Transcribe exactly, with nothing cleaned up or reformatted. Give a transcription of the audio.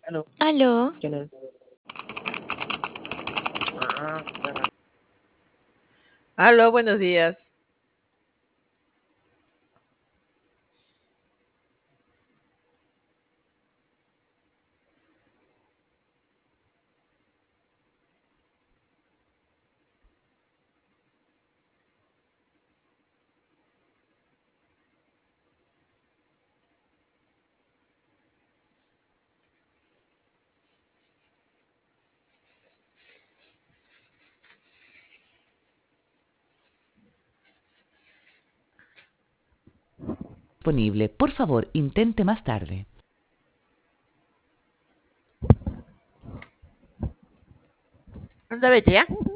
Aló, Aló, ¿quién es? Ah, perra. Aló, buenos días. Disponible. Por favor, intente más tarde. Anda, vete, ¿ya?